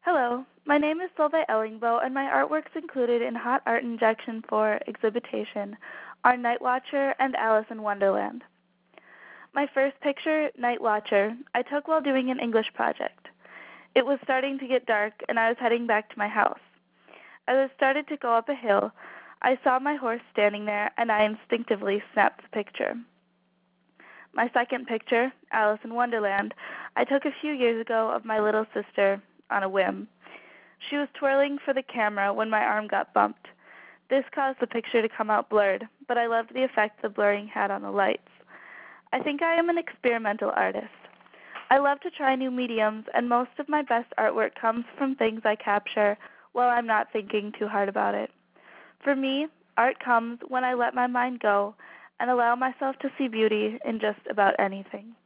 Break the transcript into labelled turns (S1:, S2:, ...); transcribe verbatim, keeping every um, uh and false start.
S1: Hello, my name is Solveig Ellingbo, and my artworks included in Hot Art Injection for Exhibition are Night Watcher and Alice in Wonderland. My first picture, Night Watcher, I took while doing an English project. It was starting to get dark, and I was heading back to my house. As I started to go up a hill, I saw my horse standing there, and I instinctively snapped the picture. My second picture, Alice in Wonderland, I took a few years ago of my little sister on a whim. She was twirling for the camera when my arm got bumped. This caused the picture to come out blurred, but I loved the effect the blurring had on the lights. I think I am an experimental artist. I love to try new mediums, and most of my best artwork comes from things I capture while I'm not thinking too hard about it. For me, art comes when I let my mind go and allow myself to see beauty in just about anything.